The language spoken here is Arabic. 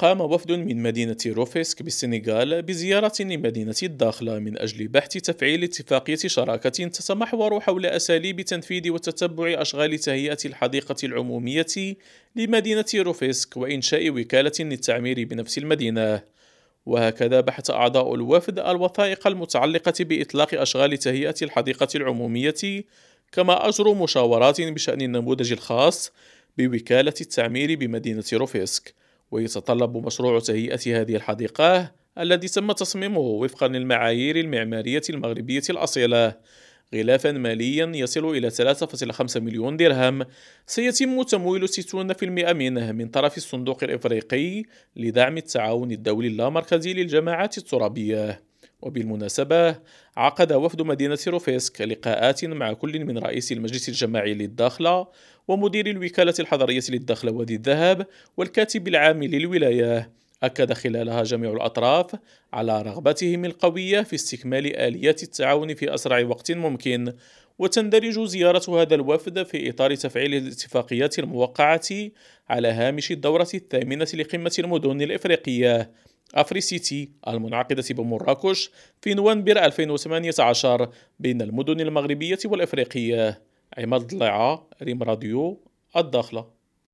قام وفد من مدينة روفيسك بالسنغال بزيارة لمدينة الداخلة من أجل بحث تفعيل اتفاقية شراكة تتمحور حول أساليب تنفيذ وتتبع أشغال تهيئة الحديقة العمومية لمدينة روفيسك وإنشاء وكالة للتعمير بنفس المدينة. وهكذا بحث أعضاء الوفد الوثائق المتعلقة بإطلاق أشغال تهيئة الحديقة العمومية، كما أجروا مشاورات بشأن النموذج الخاص بوكالة التعمير بمدينة روفيسك. ويتطلب مشروع تهيئة هذه الحديقة الذي تم تصميمه وفقا للمعايير المعمارية المغربية الأصيلة غلافا ماليا يصل إلى 3.5 مليون درهم، سيتم تمويل 60% منه من طرف الصندوق الإفريقي لدعم التعاون الدولي اللامركزي للجماعات الترابية. وبالمناسبة، عقد وفد مدينة روفيسك لقاءات مع كل من رئيس المجلس الجماعي للداخلة ومدير الوكالة الحضرية للداخلة وادي الذهب والكاتب العام للولاية. أكد خلالها جميع الأطراف على رغبتهم القوية في استكمال آليات التعاون في أسرع وقت ممكن. وتندرج زيارة هذا الوفد في إطار تفعيل الاتفاقيات الموقعة على هامش الدورة الثامنة لقمة المدن الإفريقية أفريسيتي المنعقدة بمراكش في نوفمبر 2018 بين المدن المغربية والإفريقية. عماد الضليعة، ريم راديو، الداخلة.